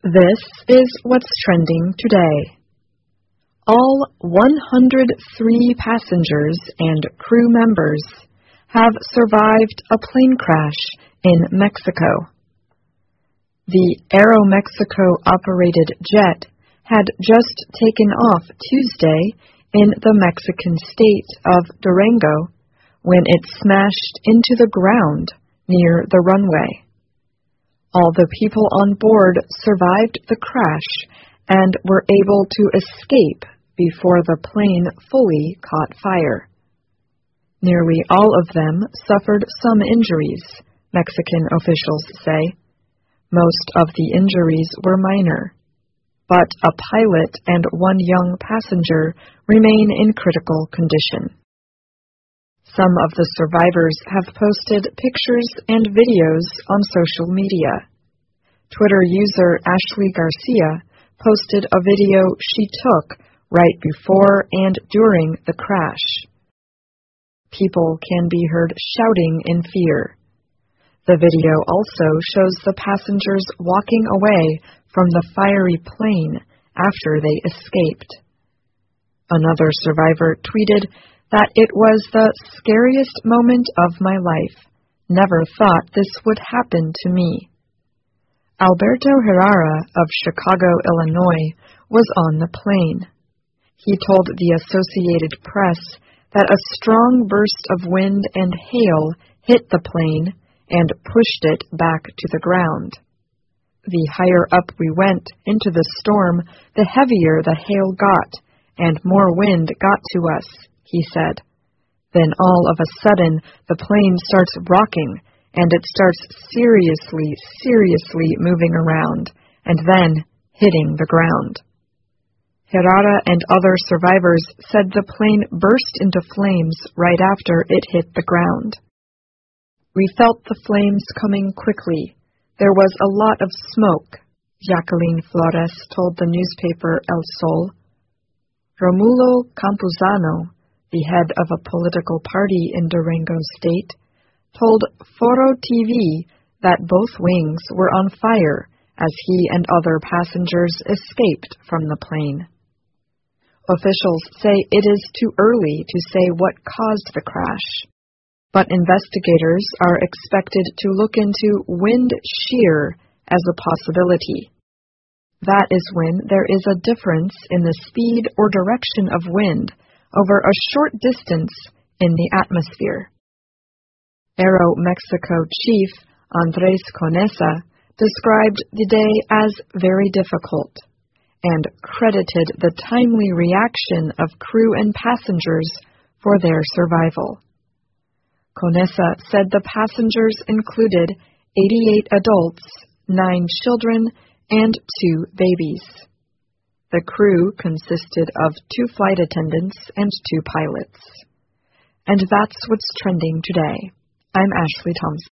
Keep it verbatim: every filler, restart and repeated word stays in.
This is what's trending today. All one hundred three passengers and crew members have survived a plane crash in Mexico. The Aeromexico-operated jet had just taken off Tuesday in the Mexican state of Durango when it smashed into the ground near the runway. All the people on board survived the crash and were able to escape before the plane fully caught fire. Nearly all of them suffered some injuries, Mexican officials say. Most of the injuries were minor, but a pilot and one young passenger remain in critical condition. Some of the survivors have posted pictures and videos on social media. Twitter user Ashley Garcia posted a video she took right before and during the crash. People can be heard shouting in fear. The video also shows the passengers walking away from the fiery plane after they escaped. Another survivor tweeted that it was the scariest moment of my life. Never thought this would happen to me. Alberto Herrera of Chicago, Illinois, was on the plane. He told the Associated Press that a strong burst of wind and hail hit the plane and pushed it back to the ground. The higher up we went into the storm, the heavier the hail got, and more wind got to us, he said. Then all of a sudden, the plane starts rocking, and it starts seriously, seriously moving around, and then hitting the ground. Herrera and other survivors said the plane burst into flames right after it hit the ground. We felt the flames coming quickly. There was a lot of smoke, Jacqueline Flores told the newspaper El Sol. Romulo Campuzano, the head of a political party in Durango State, told Foro T V that both wings were on fire as he and other passengers escaped from the plane. Officials say it is too early to say what caused the crash, but investigators are expected to look into wind shear as a possibility. That is when there is a difference in the speed or direction of wind over a short distance in the atmosphere. Aeromexico chief Andres Conesa described the day as very difficult and credited the timely reaction of crew and passengers for their survival. Conesa said the passengers included eighty-eight adults, nine children, and two babies. The crew consisted of two flight attendants and two pilots. And that's what's trending today. I'm Ashley Thompson.